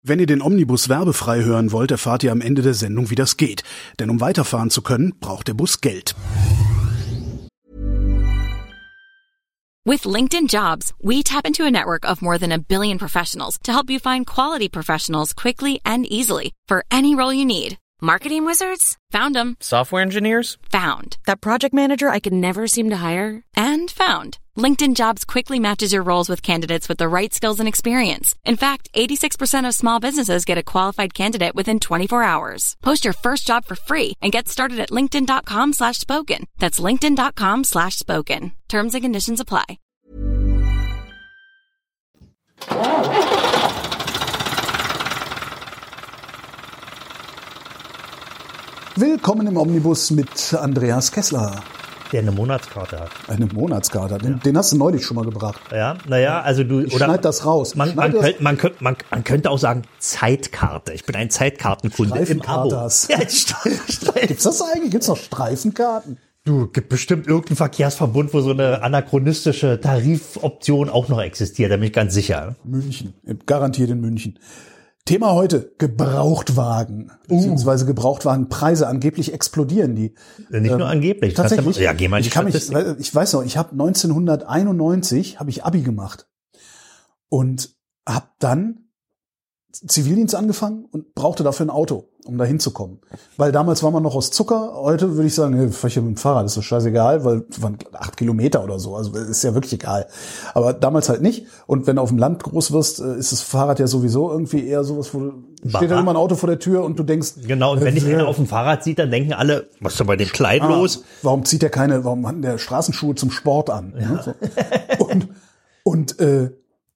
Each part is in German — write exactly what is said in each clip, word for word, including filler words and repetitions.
Wenn ihr den Omnibus werbefrei hören wollt, erfahrt ihr am Ende der Sendung, wie das geht. Denn um weiterfahren zu können, braucht der Bus Geld. With LinkedIn Jobs, we tap into a network of more than a billion professionals to help you find quality professionals quickly and easily for any role you need. Marketing wizards? Found them. Software engineers? Found. That project manager I could never seem to hire? And found. LinkedIn Jobs quickly matches your roles with candidates with the right skills and experience. In fact, eighty-six percent of small businesses get a qualified candidate within twenty-four hours. Post your first job for free and get started at linkedin.com slash spoken. That's linkedin.com slash spoken. Terms and conditions apply. Willkommen im Omnibus mit Andreas Kessler. Der eine Monatskarte hat. Eine Monatskarte. Den, ja. den hast du neulich schon mal gebracht. Ja, naja, also du... Ich oder schneid das raus. Man, man, das könnte, man, könnte, man, man könnte auch sagen Zeitkarte. Ich bin ein Zeitkartenkunde im Abo. Ja, Gibt's das eigentlich? Gibt's noch Streifenkarten? Du, gibt bestimmt irgendeinen Verkehrsverbund, wo so eine anachronistische Tarifoption auch noch existiert. Da bin ich ganz sicher. München. Garantiert in München. Thema heute, Gebrauchtwagen, beziehungsweise Gebrauchtwagenpreise, angeblich explodieren die. Nicht nur angeblich. Tatsächlich. Ja, geh mal in die ich, kann mich, ich weiß noch, ich habe neunzehnhunderteinundneunzig habe ich Abi gemacht und habe dann Zivildienst angefangen und brauchte dafür ein Auto, um da hinzukommen. Weil damals war man noch aus Zucker, heute würde ich sagen, hey, fahr ich mit dem Fahrrad, ist doch scheißegal, weil es waren acht Kilometer oder so, also ist ja wirklich egal. Aber damals halt nicht. Und wenn du auf dem Land groß wirst, ist das Fahrrad ja sowieso irgendwie eher sowas, wo du, steht da immer ein Auto vor der Tür und du denkst... Genau, und wenn dich äh, einer auf dem Fahrrad sieht, dann denken alle, was ist denn bei dem Kleid ah, los? Warum zieht der keine, warum hat der Straßenschuhe zum Sport an? Ja. Ne? So. Und, und äh,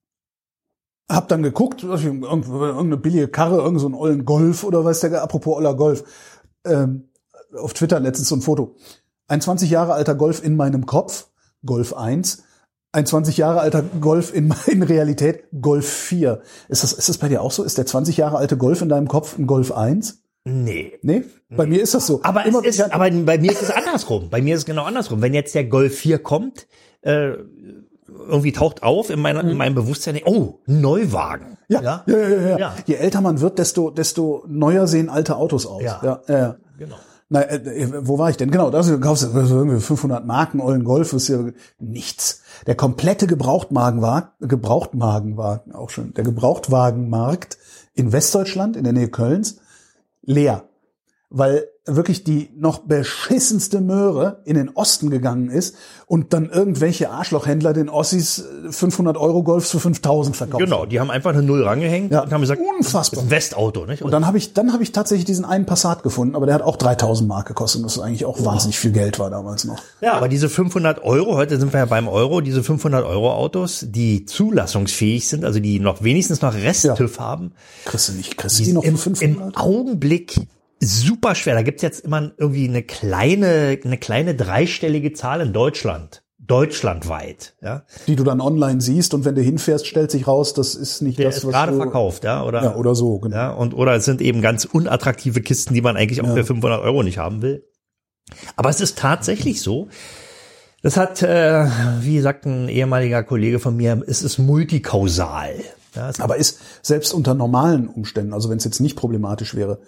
hab dann geguckt, irgendeine billige Karre, irgend so einen ollen Golf oder weiß der, apropos oller Golf, ähm, auf Twitter letztens so ein Foto. Ein zwanzig Jahre alter Golf in meinem Kopf, Golf eins. Ein zwanzig Jahre alter Golf in, in Realität, Golf vier. Ist das, ist das bei dir auch so? Ist der zwanzig Jahre alte Golf in deinem Kopf ein Golf eins? Nee. Nee? Bei mir ist das so. Aber, Immer, es ist, aber bei mir ist es andersrum. Bei mir ist es genau andersrum. Wenn jetzt der Golf vier kommt, äh, irgendwie taucht auf in, meiner, in meinem Bewusstsein, oh, Neuwagen. Ja, ja, ja, ja, ja. ja. Je älter man wird, desto desto neuer sehen alte Autos aus. Ja, ja, ja, ja. Genau. Na, äh, wo war ich denn? Genau, da kaufst du irgendwie fünfhundert Marken ollen Golf, ist ja nichts. Der komplette Gebrauchtwagenwagen, Gebrauchtwagenwagen, auch schon, der Gebrauchtwagenmarkt in Westdeutschland, in der Nähe Kölns, leer. Weil wirklich die noch beschissenste Möhre in den Osten gegangen ist und dann irgendwelche Arschlochhändler den Ossis fünfhundert Euro Golfs für fünftausend verkauft. Genau, die haben einfach eine Null rangehängt ja, und haben gesagt, unfassbar. Das ist ein Westauto, nicht? Und, und dann habe ich dann habe ich tatsächlich diesen einen Passat gefunden, aber der hat auch dreitausend Mark gekostet, was eigentlich auch oh. wahnsinnig viel Geld war damals noch. Ja, aber diese fünfhundert Euro, heute sind wir ja beim Euro, diese fünfhundert Euro Autos, die zulassungsfähig sind, also die noch wenigstens noch Rest-TÜV ja. haben. Kriegst du nicht, kriegst du die noch im, für fünfhundert? Im Augenblick super schwer. Da gibt's jetzt immer irgendwie eine kleine, eine kleine dreistellige Zahl in Deutschland. Deutschlandweit, ja. Die du dann online siehst und wenn du hinfährst, stellt sich raus, das ist nicht Der das, ist was gerade du verkauft, ja, oder? Ja, oder so, genau. Ja, und, oder es sind eben ganz unattraktive Kisten, die man eigentlich auch ja. für fünfhundert Euro nicht haben will. Aber es ist tatsächlich so. Das hat, äh, wie sagt ein ehemaliger Kollege von mir, es ist multikausal. Ja, es aber ist selbst unter normalen Umständen, also wenn es jetzt nicht problematisch wäre,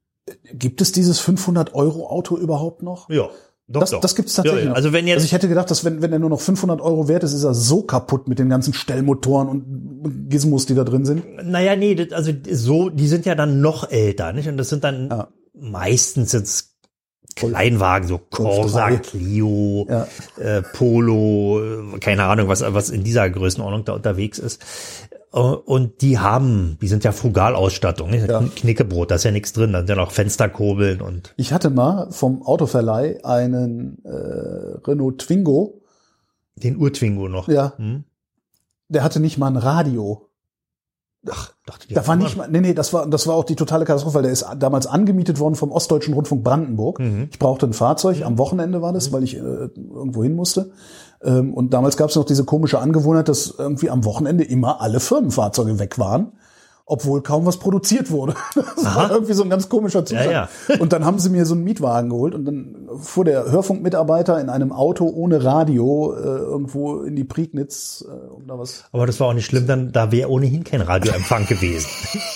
gibt es dieses fünfhundert Euro Auto überhaupt noch? Ja, doch, das, doch. Das gibt es tatsächlich ja, ja. Also wenn jetzt, also ich hätte gedacht, dass wenn wenn er nur noch fünfhundert Euro wert ist, ist er so kaputt mit den ganzen Stellmotoren und Gizmos, die da drin sind. Naja, nee, das, also so, die sind ja dann noch älter, nicht? Und das sind dann ja. meistens jetzt Kleinwagen, so Corsa, Clio, ja. äh, Polo, keine Ahnung, was was in dieser Größenordnung da unterwegs ist. Und die haben, die sind ja Frugalausstattung, ne? Ja. Knickebrot, da ist ja nichts drin, da sind ja noch Fensterkurbeln und. Ich hatte mal vom Autoverleih einen äh, Renault Twingo. Den Ur-Twingo noch. Ja. Hm? Der hatte nicht mal ein Radio. Ach, dachte ich. Da war nicht mal, nee, nee, das war, das war auch die totale Katastrophe, weil der ist damals angemietet worden vom Ostdeutschen Rundfunk Brandenburg. Mhm. Ich brauchte ein Fahrzeug, mhm. am Wochenende war das, weil ich äh, irgendwo hin musste. Ähm, und damals gab es noch diese komische Angewohnheit, dass irgendwie am Wochenende immer alle Firmenfahrzeuge weg waren. obwohl kaum was produziert wurde. Das Aha. war irgendwie so ein ganz komischer Zustand. Ja, ja. Und dann haben sie mir so einen Mietwagen geholt und dann fuhr der Hörfunkmitarbeiter in einem Auto ohne Radio äh, irgendwo in die Prignitz, äh, um da was. Aber das war auch nicht schlimm, dann da wäre ohnehin kein Radioempfang gewesen.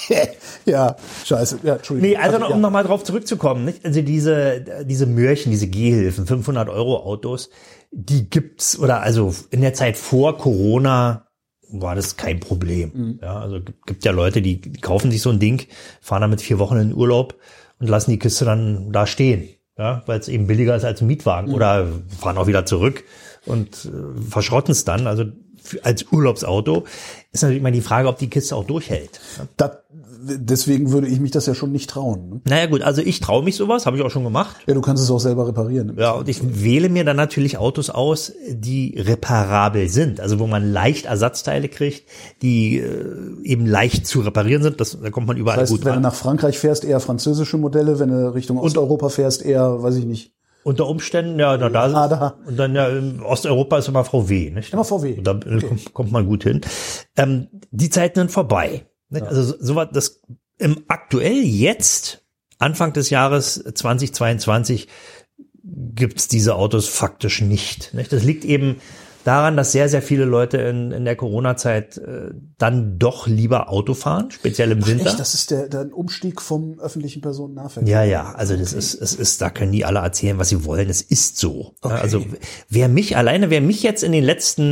Ja, scheiße. Ja, Entschuldigung. Nee, also, also um ja. nochmal drauf zurückzukommen, nicht? Also diese, diese Mörchen, diese Gehhilfen, fünfhundert Euro Autos, die gibt's, oder also in der Zeit vor Corona war das kein Problem. Mhm. Ja, also gibt ja Leute, die, die kaufen sich so ein Ding, fahren damit vier Wochen in den Urlaub und lassen die Kiste dann da stehen, ja, weil es eben billiger ist als ein Mietwagen. Mhm. Oder fahren auch wieder zurück und äh, verschrotten es dann. Also für, als Urlaubsauto ist natürlich immer die Frage, ob die Kiste auch durchhält. Ja. Das, deswegen würde ich mich das ja schon nicht trauen. Ne? Naja gut, also ich traue mich sowas, habe ich auch schon gemacht. Ja, du kannst es auch selber reparieren. Ja, und ich wähle mir dann natürlich Autos aus, die reparabel sind. Also wo man leicht Ersatzteile kriegt, die äh, eben leicht zu reparieren sind. Das, da kommt man überall das heißt, gut wenn ran. du nach Frankreich fährst, eher französische Modelle. Wenn du Richtung Osteuropa fährst, eher, weiß ich nicht. Unter Umständen, ja, da, da, ah, da. Und dann ja, in Osteuropa ist immer V W, nicht? Immer V W. Und da okay. kommt, kommt man gut hin. Ähm, die Zeiten sind vorbei. Nicht? Ja. Also sowas, das im aktuell jetzt, Anfang des Jahres zweitausendzweiundzwanzig, gibt's diese Autos faktisch nicht. Nicht? Das liegt eben daran, dass sehr, sehr viele Leute in, in der Corona-Zeit äh, dann doch lieber Auto fahren, speziell im Ach, Winter. Echt? Das ist der, der Umstieg vom öffentlichen Personennahverkehr. Ja, ja, also das ist, es ist, da können die alle erzählen, was sie wollen. Es ist so. Okay. Also wer mich alleine, wer mich jetzt in den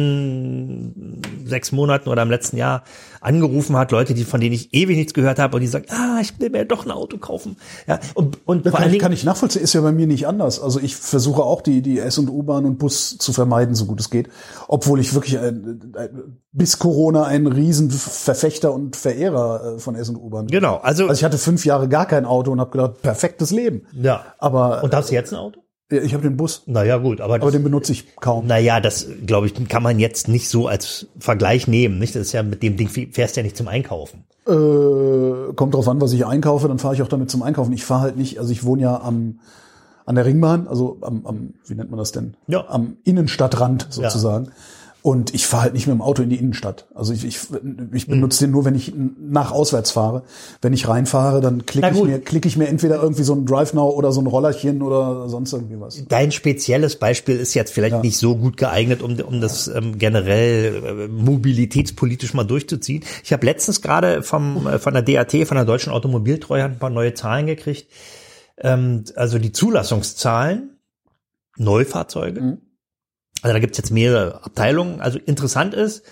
letzten sechs Monaten oder im letzten Jahr angerufen hat, Leute, die von denen ich ewig nichts gehört habe und die sagen, ah, ich will mir doch ein Auto kaufen. Ja, und, und ja, vor kann, allen ich, Dingen, kann ich nachvollziehen, ist ja bei mir nicht anders. Also ich versuche auch die die S- und U-Bahn und Bus zu vermeiden, so gut es geht, obwohl ich wirklich ein, ein, bis Corona ein Riesenverfechter und Verehrer von S- und U-Bahn bin. Genau, also, also ich hatte fünf Jahre gar kein Auto und habe gedacht, perfektes Leben. Ja. Aber und hast du jetzt ein Auto? Ich habe den Bus. Naja, gut, aber, das, aber den benutze ich kaum. Naja, das, glaube ich, kann man jetzt nicht so als Vergleich nehmen, nicht? Das ist ja mit dem Ding, fährst ja nicht zum Einkaufen. Äh, kommt drauf an, was ich einkaufe, dann fahre ich auch damit zum Einkaufen. Ich fahre halt nicht, also ich wohne ja am an der Ringbahn, also am, am wie nennt man das denn? Ja. Am Innenstadtrand sozusagen. Ja. Und ich fahre halt nicht mit dem Auto in die Innenstadt. Also ich, ich, ich benutze den nur, wenn ich nach auswärts fahre. Wenn ich reinfahre, dann klicke ich mir, klicke ich mir entweder irgendwie so ein Drive Now oder so ein Rollerchen oder sonst irgendwie was. Dein spezielles Beispiel ist jetzt vielleicht ja. nicht so gut geeignet, um, um das ähm, generell äh, mobilitätspolitisch mal durchzuziehen. Ich habe letztens gerade vom äh, von der D A T, von der Deutschen Automobiltreuhand, ein paar neue Zahlen gekriegt. Ähm, also die Zulassungszahlen, Neufahrzeuge. Mhm. Also da gibt's jetzt mehrere Abteilungen. Also interessant ist,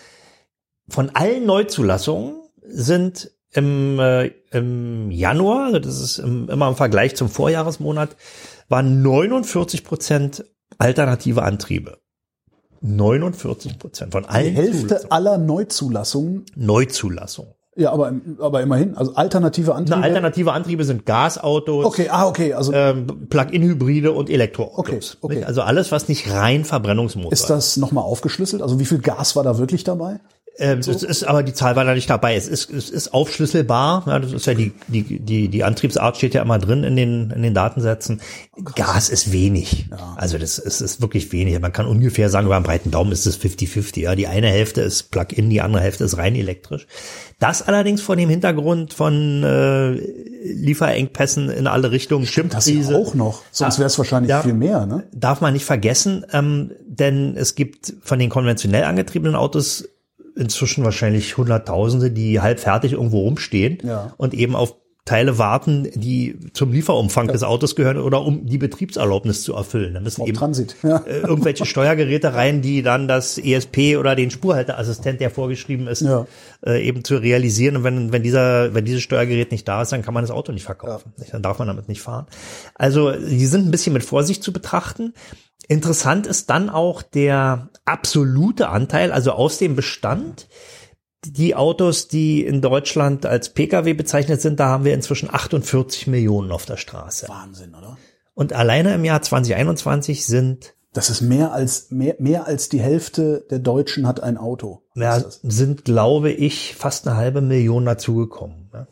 von allen Neuzulassungen sind im, äh, im Januar, also das ist im, immer im Vergleich zum Vorjahresmonat, waren neunundvierzig Prozent alternative Antriebe. neunundvierzig Prozent von allen. Die Hälfte aller Neuzulassungen. Neuzulassungen. Ja, aber, aber immerhin, also alternative Antriebe. Na, alternative Antriebe sind Gasautos, okay, ah, okay, also ähm, Plug-in-Hybride und Elektroautos. Okay, okay. Also alles, was nicht rein Verbrennungsmotor ist. Ist das nochmal aufgeschlüsselt? Also wie viel Gas war da wirklich dabei? Ähm, so? Es ist aber die Zahl war da nicht dabei. Es ist, es ist aufschlüsselbar. Ja, das ist ja die, die, die, die Antriebsart steht ja immer drin in den, in den Datensätzen. Oh, Gas ist wenig. Ja. Also das ist, ist wirklich wenig. Man kann ungefähr sagen, über einen breiten Daumen ist es fifty fifty. Ja, die eine Hälfte ist Plug-in, die andere Hälfte ist rein elektrisch. Das allerdings vor dem Hintergrund von äh, Lieferengpässen in alle Richtungen. Stimmt, das ja auch noch. Sonst wäre es wahrscheinlich ja, viel mehr. Ne? Darf man nicht vergessen, ähm, denn es gibt von den konventionell angetriebenen Autos inzwischen wahrscheinlich Hunderttausende, die halb fertig irgendwo rumstehen ja. und eben auf Teile warten, die zum Lieferumfang ja. des Autos gehören oder um die Betriebserlaubnis zu erfüllen. Da müssen eben Transit. Ja. äh, irgendwelche Steuergeräte rein, die dann das E S P oder den Spurhalteassistent, der vorgeschrieben ist, ja. äh, eben zu realisieren. Und wenn, wenn dieser, wenn dieses Steuergerät nicht da ist, dann kann man das Auto nicht verkaufen. Ja. Dann darf man damit nicht fahren. Also, die sind ein bisschen mit Vorsicht zu betrachten. Interessant ist dann auch der absolute Anteil, also aus dem Bestand. Die Autos, die in Deutschland als Pkw bezeichnet sind, da haben wir inzwischen achtundvierzig Millionen auf der Straße. Wahnsinn, oder? Und alleine im Jahr zwanzig einundzwanzig sind... Das ist mehr als mehr, mehr als die Hälfte der Deutschen hat ein Auto. Ja, sind, glaube ich, fast eine halbe Million dazugekommen. Ne?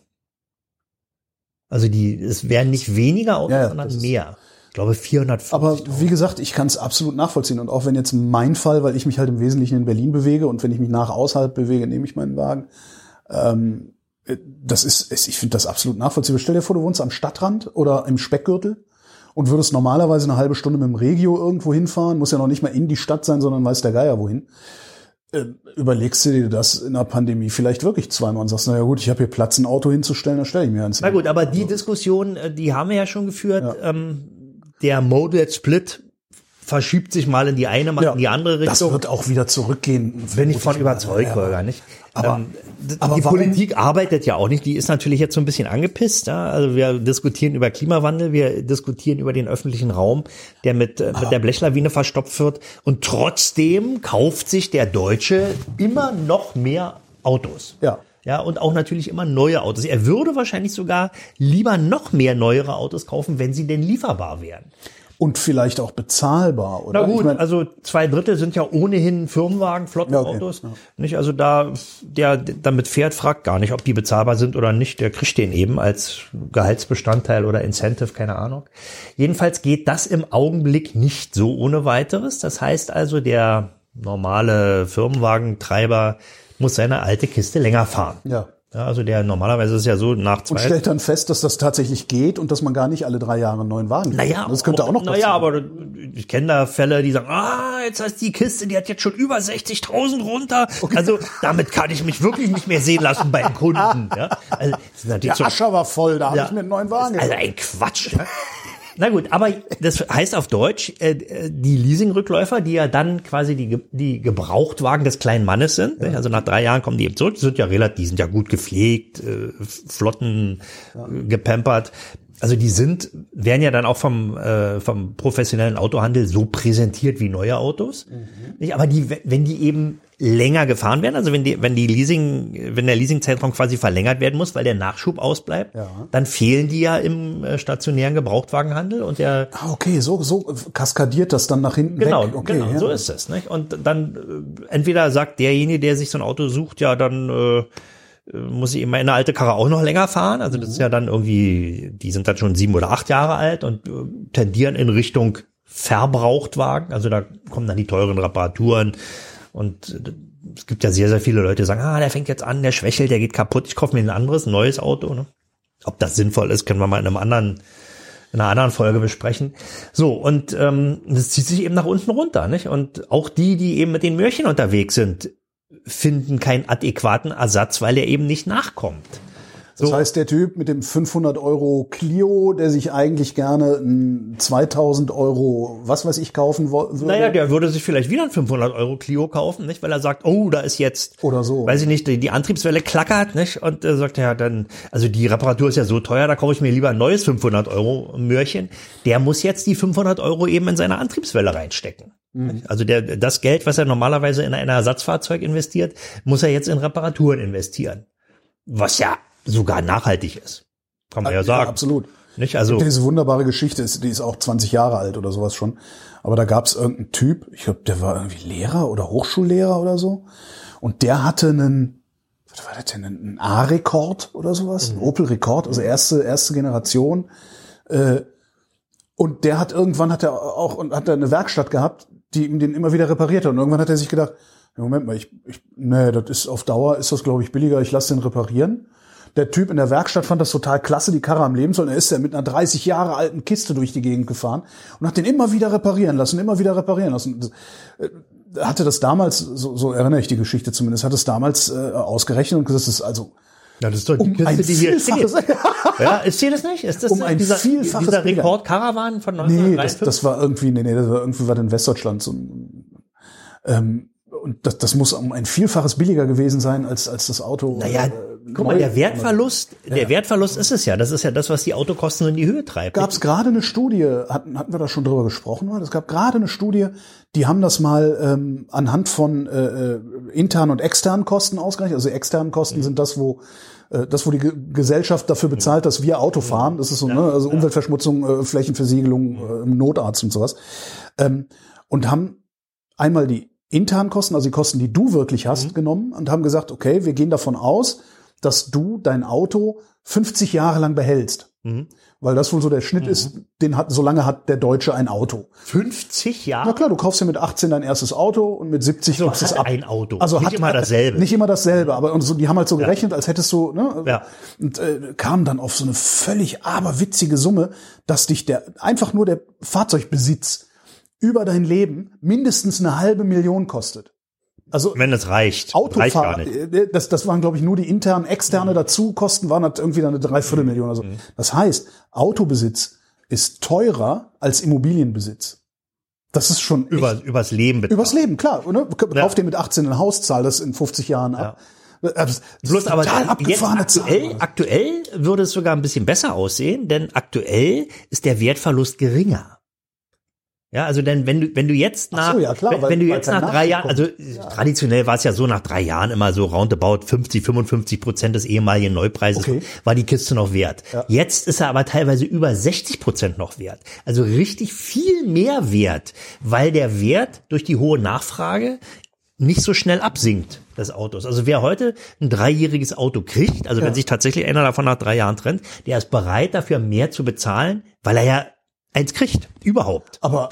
Also die, es werden nicht weniger Autos, ja, sondern mehr. Ich glaube vierhundertfünfzig. Aber wie gesagt, ich kann es absolut nachvollziehen. Und auch wenn jetzt mein Fall, weil ich mich halt im Wesentlichen in Berlin bewege und wenn ich mich nach außerhalb bewege, nehme ich meinen Wagen. Ähm, das ist, ich finde das absolut nachvollziehbar. Stell dir vor, du wohnst am Stadtrand oder im Speckgürtel und würdest normalerweise eine halbe Stunde mit dem Regio irgendwo hinfahren, muss ja noch nicht mal in die Stadt sein, sondern weiß der Geier wohin. Äh, überlegst du dir das in der Pandemie vielleicht wirklich zweimal und sagst, naja gut, ich habe hier Platz, ein Auto hinzustellen, dann stelle ich mir eins hin. Na gut, aber die also. Diskussion, die haben wir ja schon geführt. Ja. Ähm, der Modal Split verschiebt sich mal in die eine, mal ja, in die andere Richtung. Das wird auch wieder zurückgehen. Bin ich von überzeugt, Holger, nicht? Aber, ähm, aber die warum? Politik arbeitet ja auch nicht. Die ist natürlich jetzt so ein bisschen angepisst. Ja? Also wir diskutieren über Klimawandel, wir diskutieren über den öffentlichen Raum, der mit, äh, mit der Blechlawine verstopft wird. Und trotzdem kauft sich der Deutsche immer noch mehr Autos. Ja. Ja, und auch natürlich immer neue Autos. Er würde wahrscheinlich sogar lieber noch mehr neuere Autos kaufen, wenn sie denn lieferbar wären. Und vielleicht auch bezahlbar, oder? Na gut, ich mein, also zwei Drittel sind ja ohnehin Firmenwagen, Flottenautos. Ja, okay. Ja. Nicht? Also da, der damit fährt, fragt gar nicht, ob die bezahlbar sind oder nicht. Der kriegt den eben als Gehaltsbestandteil oder Incentive, keine Ahnung. Jedenfalls geht das im Augenblick nicht so ohne weiteres. Das heißt also, der normale Firmenwagentreiber muss seine alte Kiste länger fahren. Ja. Ja, also der normalerweise ist es ja so nach zwei. Und stellt dann fest, dass das tatsächlich geht und dass man gar nicht alle drei Jahre einen neuen Wagen kriegt. Naja, das könnte auch noch passieren. Naja, aber ich kenne da Fälle, die sagen, ah, jetzt heißt die Kiste, die hat jetzt schon über sechzigtausend runter. Okay. Also damit kann ich mich wirklich nicht mehr sehen lassen beim Kunden. Ja, also, das ist natürlich der Ascher war voll, da habe ja, ich mir einen neuen Wagen Also ein Quatsch. Ja. Na gut, aber das heißt auf Deutsch, äh, die Leasingrückläufer, die ja dann quasi die, die Gebrauchtwagen des kleinen Mannes sind, ja. Also nach drei Jahren kommen die eben zurück, die sind ja relativ, die sind ja gut gepflegt, äh, flotten, ja. äh, gepampert. Also die sind, werden ja dann auch vom, äh, vom professionellen Autohandel so präsentiert wie neue Autos. Mhm. Nicht? Aber die, wenn die eben länger gefahren werden, also wenn die, wenn die Leasing, wenn der Leasingzeitraum quasi verlängert werden muss, weil der Nachschub ausbleibt, ja. Dann fehlen die ja im äh, stationären Gebrauchtwagenhandel und der. Ah, okay, so, so kaskadiert das dann nach hinten genau, weg. Okay, genau, ja. So ist es, nicht? Und dann, äh, entweder sagt derjenige, der sich so ein Auto sucht, ja, dann, äh, muss ich immer in eine alte Karre auch noch länger fahren. Also das ist ja dann irgendwie, die sind dann schon sieben oder acht Jahre alt und äh, tendieren in Richtung Verbrauchtwagen. Also da kommen dann die teuren Reparaturen und äh, es gibt ja sehr, sehr viele Leute, die sagen, ah, der fängt jetzt an, der schwächelt, der geht kaputt, ich kaufe mir ein anderes, ein neues Auto. Ne? Ob das sinnvoll ist, können wir mal in einem anderen, in einer anderen Folge besprechen. So, und ähm, das zieht sich eben nach unten runter, nicht? Und auch die, die eben mit den Möhrchen unterwegs sind, finden keinen adäquaten Ersatz, weil er eben nicht nachkommt. So. Das heißt, der Typ mit dem fünfhundert Euro Clio, der sich eigentlich gerne ein zweitausend Euro, was weiß ich, kaufen würde. Naja, der würde sich vielleicht wieder ein fünfhundert Euro Clio kaufen, nicht? Weil er sagt, oh, da ist jetzt, oder so, weiß ich nicht, die, die Antriebswelle klackert, nicht? Und er sagt, ja, dann, also die Reparatur ist ja so teuer, da kaufe ich mir lieber ein neues fünfhundert Euro Möhrchen. Der muss jetzt die fünfhundert Euro eben in seine Antriebswelle reinstecken. Mhm. Also der, das Geld, was er normalerweise in ein Ersatzfahrzeug investiert, muss er jetzt in Reparaturen investieren. Was ja sogar nachhaltig ist. Kann man ja, ja sagen. Ja, absolut. Nicht? Also diese wunderbare Geschichte ist, die ist auch zwanzig Jahre alt oder sowas schon. Aber da gab es irgendeinen Typ, ich glaube, der war irgendwie Lehrer oder Hochschullehrer oder so. Und der hatte einen, was war das denn, einen A-Rekord oder sowas? Mhm. Ein Opel Rekord, also erste, erste Generation. Äh, und der hat irgendwann hat er auch und hat er eine Werkstatt gehabt, die ihm den immer wieder repariert hat. Und irgendwann hat er sich gedacht, Moment mal, ich, ich nee, das ist auf Dauer, ist das, glaube ich, billiger, ich lasse den reparieren. Der Typ in der Werkstatt fand das total klasse, die Karre am Leben soll. Und er ist ja mit einer dreißig Jahre alten Kiste durch die Gegend gefahren und hat den immer wieder reparieren lassen, immer wieder reparieren lassen. Hatte das damals, so, so erinnere ich die Geschichte zumindest, hat es damals äh, ausgerechnet und gesagt, das ist also ja, das ist doch die um Kiste, die hier steht. Ja, ist hier das nicht? Ist das um ein dieser, vielfaches dieser Rekord-Caravan von neunzehnhundertdreiundfünfzig? Nee, das, das war irgendwie, nee, nee, das war irgendwie was in Westdeutschland so ähm, und das, das muss um ein Vielfaches billiger gewesen sein als als das Auto. Naja, äh, guck mal, der Wertverlust, der ja. Wertverlust ist es ja. Das ist ja das, was die Autokosten in die Höhe treibt. Gab es gerade eine Studie, hatten hatten wir da schon drüber gesprochen? Es gab gerade eine Studie, die haben das mal ähm, anhand von äh, internen und externen Kosten ausgerechnet. Also externen Kosten mhm. sind das, wo äh, das, wo die Ge- Gesellschaft dafür bezahlt, dass wir Auto fahren. Das ist so, ja. ne, also Umweltverschmutzung, äh, Flächenversiegelung, äh, Notarzt und sowas. Ähm, und haben einmal die internen Kosten, also die Kosten, die du wirklich hast, mhm. genommen und haben gesagt, okay, wir gehen davon aus, dass du dein Auto fünfzig Jahre lang behältst. Mhm. Weil das wohl so der Schnitt mhm. ist, den hat, so lange hat der Deutsche ein Auto. fünfzig Jahre? Na klar, du kaufst ja mit achtzehn dein erstes Auto und mit siebzig so, machst du es ab. ein Auto. Also nicht hat, immer dasselbe. Nicht immer dasselbe, aber und so, die haben halt so gerechnet, ja. als hättest du, ne? Ja. Und äh, kamen dann auf so eine völlig aberwitzige Summe, dass dich der, einfach nur der Fahrzeugbesitz über dein Leben mindestens eine halbe Million kostet. Also wenn es reicht, Autofahr reicht gar nicht. Das, das waren, glaube ich, nur die internen, externe dazu, Kosten waren halt irgendwie dann eine Dreiviertelmillion oder so. Mhm. Das heißt, Autobesitz ist teurer als Immobilienbesitz. Das ist schon Über, übers Leben betrachtet. Übers Leben, klar. Ne? Kauf ja. dir mit achtzehn ein Haus, zahl das in fünfzig Jahren ab. Ja. Das Bloß aber jetzt aktuell, aktuell würde es sogar ein bisschen besser aussehen, denn aktuell ist der Wertverlust geringer. Ja, also denn wenn du wenn du jetzt nach so, ja, klar, wenn, weil, wenn du jetzt nach drei Jahren, also ja. traditionell war es ja so, nach drei Jahren immer so roundabout fünfzig, fünfundfünfzig Prozent des ehemaligen Neupreises okay. war die Kiste noch wert. Ja. Jetzt ist er aber teilweise über sechzig Prozent noch wert. Also richtig viel mehr wert, weil der Wert durch die hohe Nachfrage nicht so schnell absinkt des Autos. Also wer heute ein dreijähriges Auto kriegt, also ja. wenn sich tatsächlich einer davon nach drei Jahren trennt, der ist bereit dafür mehr zu bezahlen, weil er ja eins kriegt, überhaupt. Aber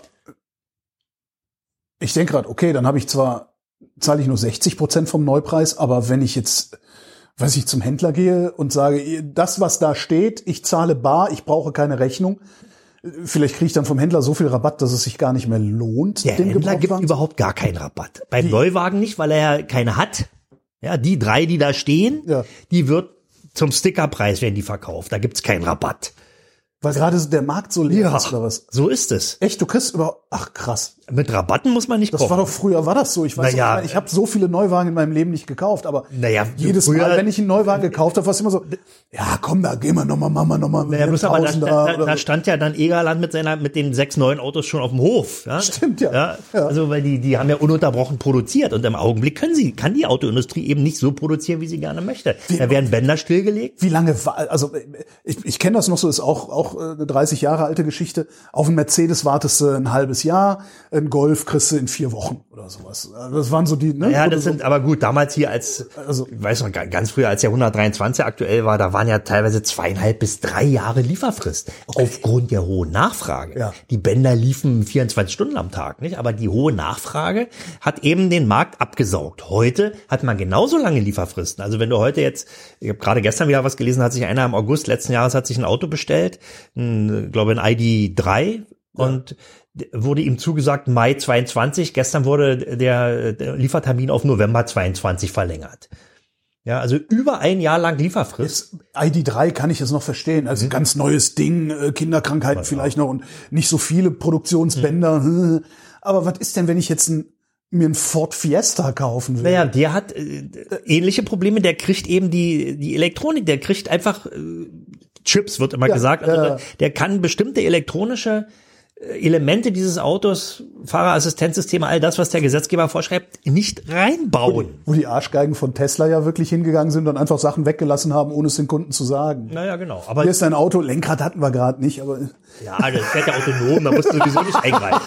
ich denke gerade, okay, dann habe ich zwar, zahle ich nur sechzig Prozent vom Neupreis, aber wenn ich jetzt, weiß ich, zum Händler gehe und sage, das, was da steht, ich zahle bar, ich brauche keine Rechnung, vielleicht kriege ich dann vom Händler so viel Rabatt, dass es sich gar nicht mehr lohnt. Der den Händler gibt überhaupt gar keinen Rabatt. Beim die, Neuwagen nicht, weil er ja keine hat. Ja, die drei, die da stehen, ja. die wird zum Stickerpreis werden die verkauft. Da gibt's keinen Rabatt. Weil gerade der Markt so leer ja, ist oder was? So ist es. Echt, du kriegst über, ach krass. Mit Rabatten muss man nicht das kommen. Das war doch früher, war das so? Ich weiß naja, nicht, ich habe so viele Neuwagen in meinem Leben nicht gekauft, aber naja, jedes früher, Mal, wenn ich einen Neuwagen gekauft habe, war es immer so, ja komm, da gehen wir nochmal, machen wir nochmal. Naja, bloß aber da, da, da, da stand ja dann Egerland mit seiner, mit den sechs neuen Autos schon auf dem Hof. Ja? Stimmt, ja. ja. ja. Also, weil die, die haben ja ununterbrochen produziert und im Augenblick können sie, kann die Autoindustrie eben nicht so produzieren, wie sie gerne möchte. Wie, da werden Bänder stillgelegt. Wie lange war, also, ich, ich kenne das noch so, ist auch, auch eine dreißig Jahre alte Geschichte. Auf einen Mercedes wartest du ein halbes Jahr, ein Golf kriegst du in vier Wochen oder sowas. Das waren so die, ne? Ja, das sind, aber gut, damals hier als, also, ich weiß noch, ganz früher, als der hundertdreiundzwanzig aktuell war, da waren ja teilweise zweieinhalb bis drei Jahre Lieferfrist. Okay. Aufgrund der hohen Nachfrage. Ja. Die Bänder liefen vierundzwanzig Stunden am Tag, nicht? Aber die hohe Nachfrage hat eben den Markt abgesaugt. Heute hat man genauso lange Lieferfristen. Also wenn du heute jetzt, ich habe gerade gestern wieder was gelesen, hat sich einer im August letzten Jahres hat sich ein Auto bestellt, ein, glaube ein I D drei ja. und wurde ihm zugesagt Mai zweiundzwanzig. Gestern wurde der, der Liefertermin auf November zweiundzwanzig verlängert. Ja, also über ein Jahr lang Lieferfrist. Jetzt, I D drei kann ich jetzt noch verstehen. Also mhm. ganz neues Ding, Kinderkrankheiten was vielleicht auch. noch und nicht so viele Produktionsbänder. Mhm. Aber was ist denn, wenn ich jetzt ein, mir einen Ford Fiesta kaufen will? Naja, der hat äh, ähnliche Probleme. Der kriegt eben die die Elektronik. Der kriegt einfach äh, Chips, wird immer ja, gesagt. Also ja. der, der kann bestimmte elektronische Elemente dieses Autos, Fahrerassistenzsysteme, all das, was der Gesetzgeber vorschreibt, nicht reinbauen. Wo die, wo die Arschgeigen von Tesla ja wirklich hingegangen sind und einfach Sachen weggelassen haben, ohne es den Kunden zu sagen. Naja, genau. Aber hier ist ein Auto, Lenkrad hatten wir gerade nicht, aber ja, das fährt ja autonom, da musst du sowieso nicht eingreifen.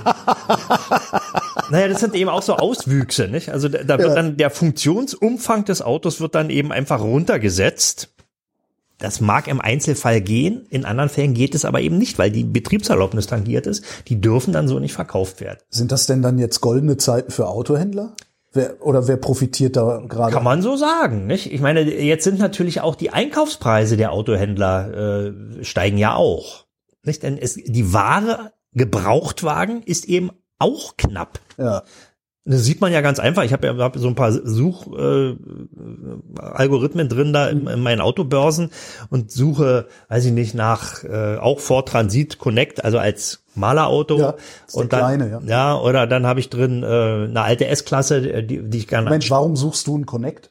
Naja, das sind eben auch so Auswüchse, nicht? Also da, da wird ja. dann der Funktionsumfang des Autos wird dann eben einfach runtergesetzt. Das mag im Einzelfall gehen, in anderen Fällen geht es aber eben nicht, weil die Betriebserlaubnis tangiert ist. Die dürfen dann so nicht verkauft werden. Sind das denn dann jetzt goldene Zeiten für Autohändler? Wer, oder wer profitiert da gerade? Kann man so sagen, nicht? Ich meine, jetzt sind natürlich auch die Einkaufspreise der Autohändler äh, steigen ja auch, nicht? Denn es, die Ware Gebrauchtwagen ist eben auch knapp. Ja. Das sieht man ja ganz einfach. Ich habe ja hab so ein paar Suchalgorithmen äh, drin da in, in meinen Autobörsen und suche, weiß ich nicht, nach äh, auch Ford Transit Connect, also als Malerauto. Ja, und dann, kleine, ja. ja, oder dann habe ich drin äh, eine alte S-Klasse, die, die ich gerne. Mensch, warum suchst du einen Connect?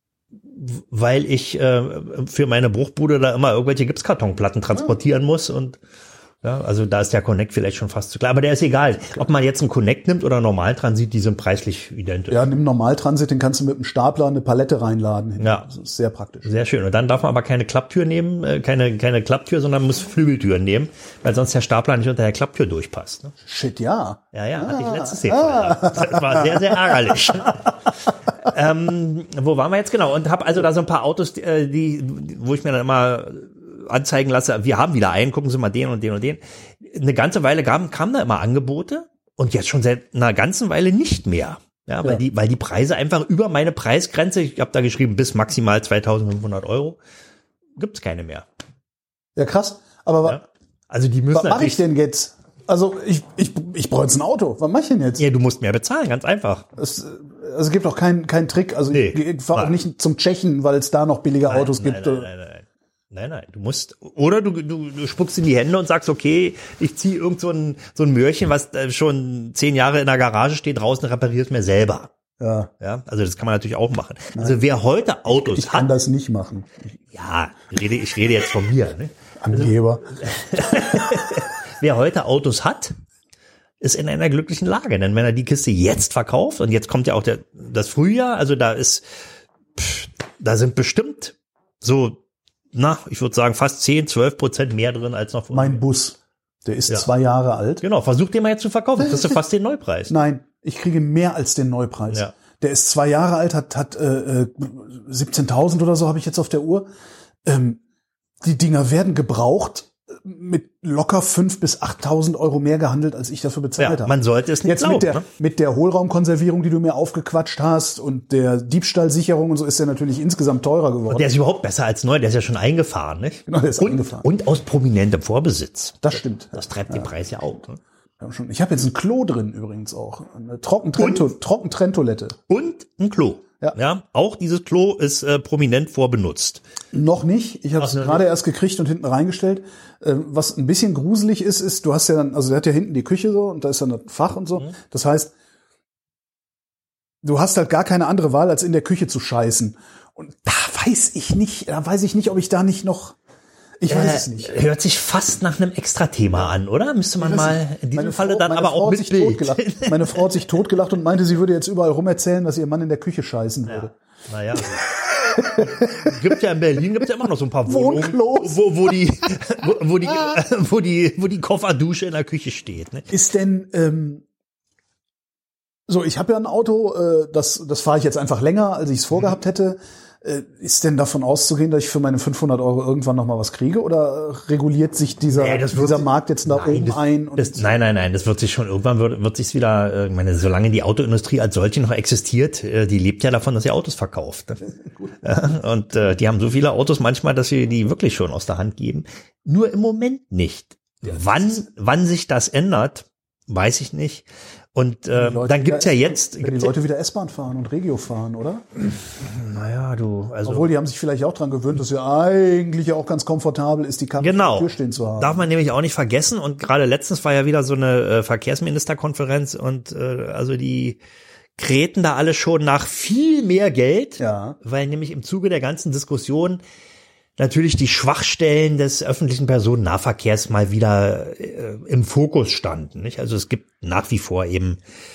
Weil ich äh, für meine Bruchbude da immer irgendwelche Gipskartonplatten transportieren ja. muss und ja, also da ist der Connect vielleicht schon fast zu klar, aber der ist egal. Ob man jetzt einen Connect nimmt oder einen Normaltransit, die sind preislich identisch. Ja, nimm einen Normaltransit, den kannst du mit einem Stapler eine Palette reinladen. Ja. Das ist sehr praktisch. Sehr schön. Und dann darf man aber keine Klapptür nehmen, keine keine Klapptür, sondern muss Flügeltüren nehmen, weil sonst der Stapler nicht unter der Klapptür durchpasst. Ne? Shit, ja. Ja, ja, ah, hatte ich letztes Jahr. Ah. Das war sehr, sehr ärgerlich. ähm, wo waren wir jetzt genau? Und habe also da so ein paar Autos, die, wo ich mir dann immer anzeigen lasse, wir haben wieder einen, gucken Sie mal den und den und den. Eine ganze Weile kamen, kamen da immer Angebote und jetzt schon seit einer ganzen Weile nicht mehr. Ja, weil ja. die, weil die Preise einfach über meine Preisgrenze, ich habe da geschrieben, bis maximal zweitausendfünfhundert Euro, gibt's keine mehr. Ja, krass. Aber ja. Also die müssen was mache ich denn jetzt? Also ich, ich, ich brauche jetzt ein Auto. Was mache ich denn jetzt? Ja, du musst mehr bezahlen, ganz einfach. Es, also es gibt auch keinen keinen Trick. Also nee, ich, ich fahre auch nicht zum Tschechen, weil es da noch billige nein, Autos nein, gibt. Nein, nein, nein, nein, nein. Du musst, oder du, du, du spuckst in die Hände und sagst, okay, ich ziehe irgend so ein, so ein Möhrchen, was schon zehn Jahre in der Garage steht, draußen repariert mir selber. Ja. Ja, also das kann man natürlich auch machen. Nein. Also wer heute Autos ich, ich kann hat, das nicht machen. Ja, ich rede, ich rede jetzt von mir. Ne? Angeber. Wer heute Autos hat, ist in einer glücklichen Lage. Denn wenn er die Kiste jetzt verkauft, und jetzt kommt ja auch der, das Frühjahr, also da ist, pff, da sind bestimmt so, na, ich würde sagen fast zehn, zwölf Prozent mehr drin als noch vorher. Mein Bus, der ist ja. zwei Jahre alt. Genau, versuch den mal jetzt zu verkaufen, kriegst du fast den Neupreis. Nein, ich kriege mehr als den Neupreis. Ja. Der ist zwei Jahre alt, hat, hat äh, siebzehntausend oder so habe ich jetzt auf der Uhr. Ähm, die Dinger werden gebraucht mit locker fünf bis achttausend Euro mehr gehandelt, als ich dafür bezahlt ja, habe. Man sollte es nicht Jetzt glauben, mit der, ne? mit der Hohlraumkonservierung, die du mir aufgequatscht hast und der Diebstahlsicherung und so ist der natürlich insgesamt teurer geworden. Und der ist überhaupt besser als neu, der ist ja schon eingefahren, nicht? Genau, der ist und, eingefahren. Und aus prominentem Vorbesitz. Das stimmt. Das treibt ja. den Preis ja auf. Ne? Ja, schon. Ich habe jetzt ein Klo drin übrigens auch. Eine Trockentrenntoilette. Und ein Klo. Ja. ja, auch dieses Klo ist äh, prominent vorbenutzt. Noch nicht. Ich habe es gerade erst gekriegt und hinten reingestellt. Ähm, was ein bisschen gruselig ist, ist, du hast ja dann, also der hat ja hinten die Küche so und da ist dann das Fach und so. Mhm. Das heißt, du hast halt gar keine andere Wahl, als in der Küche zu scheißen. Und da weiß ich nicht, da weiß ich nicht, ob ich da nicht noch, ich weiß äh, es nicht. Hört sich fast nach einem Extra-Thema an, oder? Müsste man mal in diesem Falle dann aber auch mit Bild. Meine Frau hat sich totgelacht und meinte, sie würde jetzt überall rumerzählen, dass ihr Mann in der Küche scheißen würde. Ja. Naja. Gibt ja in Berlin gibt's ja immer noch so ein paar Wohnungen, Wohnklos. wo, wo die, wo, wo die, wo die, wo die Kofferdusche in der Küche steht. Ne? Ist denn ähm, so? Ich habe ja ein Auto, äh, das das fahre ich jetzt einfach länger, als ich es vorgehabt hätte. Äh, ist denn davon auszugehen, dass ich für meine fünfhundert Euro irgendwann noch mal was kriege, oder reguliert sich dieser nee, dieser sich, Markt jetzt nach oben das, ein? Und das, nein, nein, nein, das wird sich schon irgendwann wird, wird sich's wieder. Ich meine, solange die Autoindustrie als solche noch existiert, die lebt ja davon, dass sie Autos verkauft. Ja, und äh, die haben so viele Autos manchmal, dass sie die wirklich schon aus der Hand geben. Nur im Moment nicht. Ja, wann wann sich das ändert, weiß ich nicht. Und äh, dann gibt's ja jetzt wenn die Leute wieder S-Bahn fahren und Regio fahren, oder? Naja, du, also obwohl die haben sich vielleicht auch dran gewöhnt, dass ja eigentlich ja auch ganz komfortabel ist, die Kamera genau. vor der Tür stehen zu haben. Darf man nämlich auch nicht vergessen. Und gerade letztens war ja wieder so eine äh, Verkehrsministerkonferenz und äh, also die krähten da alle schon nach viel mehr Geld, ja. weil nämlich im Zuge der ganzen Diskussion natürlich die Schwachstellen des öffentlichen Personennahverkehrs mal wieder äh, im Fokus standen. Nicht? Also es gibt nach wie vor eben